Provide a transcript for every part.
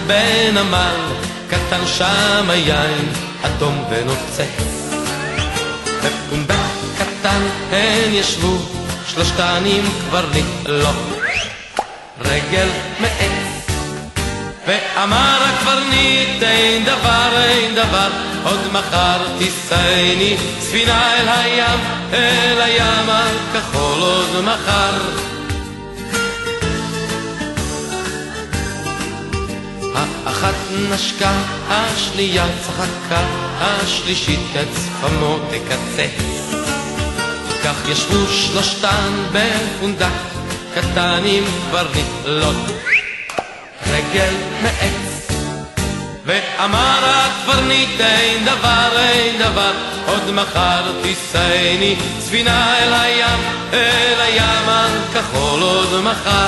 בנמל קטן, שם היין אדום ונוצץ. בפונדק קטן הן ישבו, שלושתן עם קברניט לו רגל מעץ. ואמר הקברניט, אין דבר, אין דבר, עוד מחר תיסעני ספינה אל הים, אל הים הכחול עוד מחר. האחת נשקה, השנייה צחקה, השלישית כצפמו תקצץ. כך ישבו שלושתן בפונדק קטן עם קברניט לו רגל מעץ. ואמר הקברניט, אין דבר, אין דבר, עוד מחר תיסעני ספינה אל הים, אל הים הכחול עוד מחר.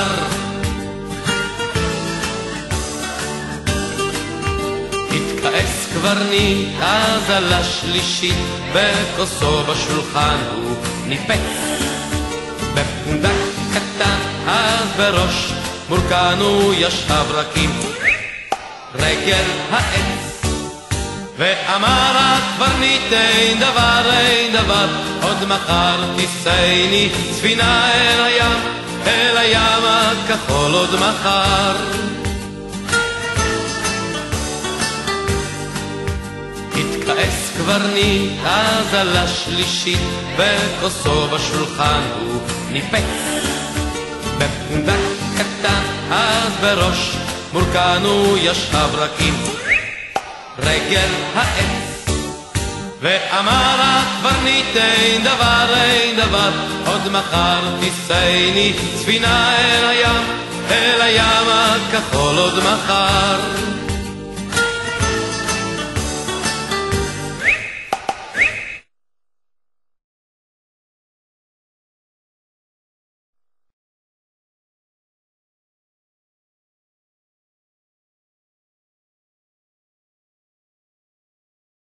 התכעס קברניט אז על השלישית, בכוסו בשולחן הוא ניפץ. בפונדק קטן אז בראש מורכן הוא ישב רק עם רגל העץ. ואמר הקברניט, אין דבר, אין דבר, עוד מחר תיסעני ספינה אל הים, אל הים הכחול עוד מחר. התכעס קברניט אז על השלישית, בכוסו בשולחן הוא ניפץ. בפונדק קטן אז בראש מורכן הוא ישב רק עם רגל העץ. ואמר הקברניט, אין דבר, אין דבר, עוד מחר תיסעני ספינה אל הים, אל הים הכחול עוד מחר.